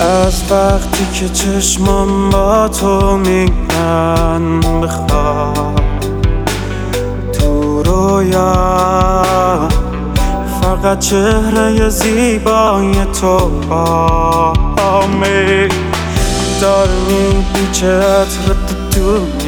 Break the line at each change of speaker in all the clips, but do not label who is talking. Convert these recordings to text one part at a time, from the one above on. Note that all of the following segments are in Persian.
از وقتی که چشمام با تو میگن بخواب تو رویا، فقط چهره زیبای تو باهمه داره میپیچه عطر توی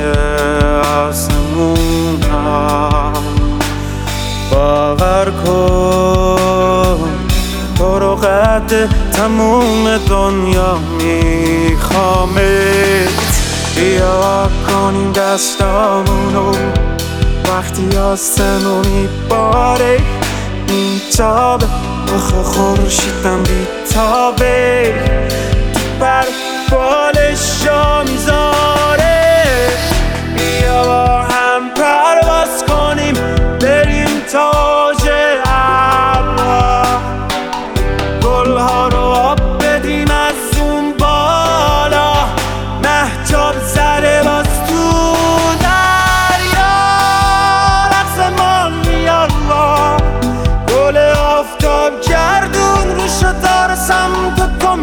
آسمونم. باور کن تو رو قد تموم دنیا میخوامت. بیا کنیم دستامونو وقتی آسمون میباره میتابه، آخه خورشیدم بیتابه تو بر بالشا میذاره. بیا با هم پرواز کنیم بریم تاج ابرها، گلها رو آب بدیم از اون بالا، مهتاب زده باز تو دریا. رقصمان میالله گل آفتاب گردون روشو داره سمت تو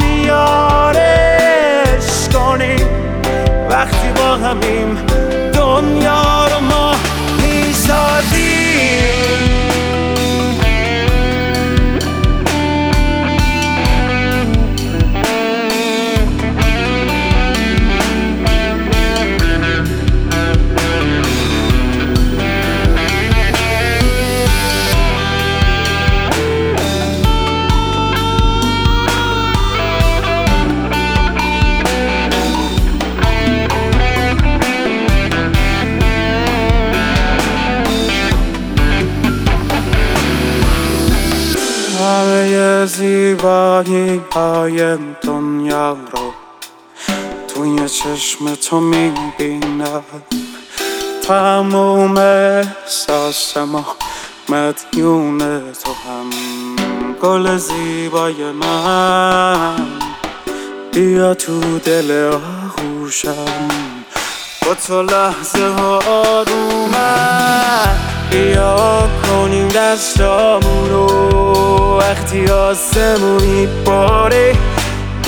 میارش کنیم وقتی با همیم دنیا رو ما میسازیم. همه زیبایی های دنیا رو توی چشم تو میبینم. تموم احساس ما مدیون تو هم گل زیبای من. بیا تو دل آغوشم با تو لحظه آرومم. بیا کنیم دستامونو وقتی آسمون میباره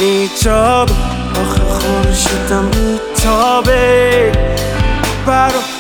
میتابه، آخه خورشیدم میتابه برا